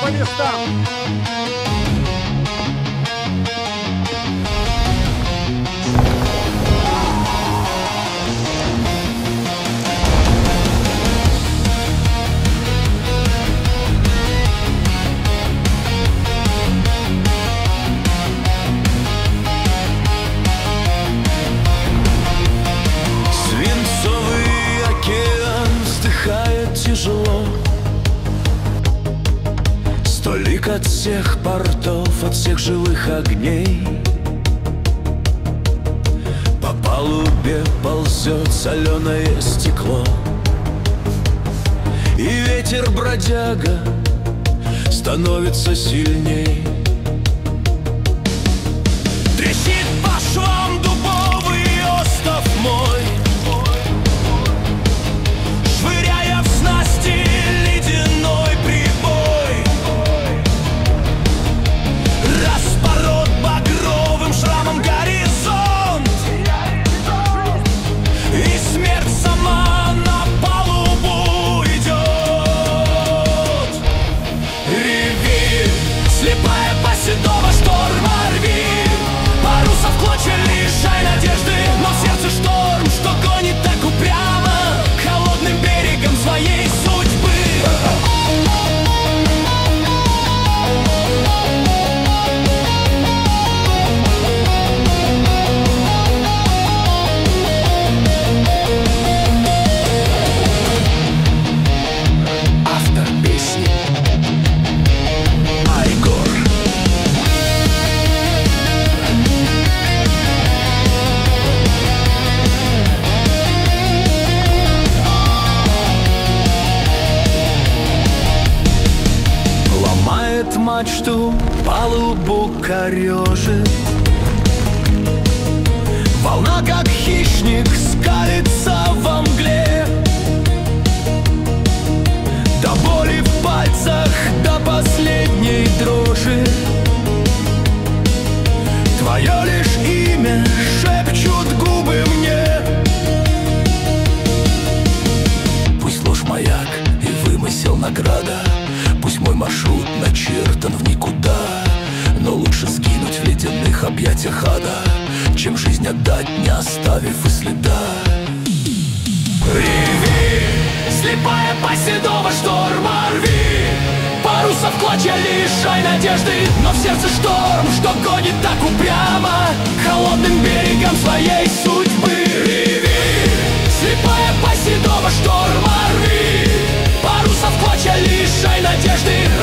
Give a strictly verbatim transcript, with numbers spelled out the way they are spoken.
по местам. Тяжело. Столик от всех портов, от всех живых огней. По палубе ползет соленое стекло. И ветер, бродяга, становится сильней. Трещит по швам дубовый остов мой, швыряя в снасти ледяной прибой. Распорот багровым шрамом горизонт, и смерть сама на палубу идет. Реви, слепая по седого шторма рви. Парусов клочья лишай надежды, но в сердце шторм, что гонит так упрямо к холодным берегам своей судьбы. Автор песни Айгор. Ломает мачту, палубу корежит. Волна, как хищник, скалится во мгле. До боли в пальцах, до последней дрожи. Твое лишь имя шепчут губы мне. Пусть ложь маяк и вымысел награда, пусть мой маршрут начертан в никуда, но лучше сгинуть в ледяных объятиях ада, чем жизнь отдать, не оставив и следа. Реви, слепая по седого шторма рви. Парусов клочья лишай надежды, но в сердце шторм, что гонит так упрямо холодным берегом своей судьбы. Реви, слепая по седого шторма рви. Парусов клочья лишай надежды,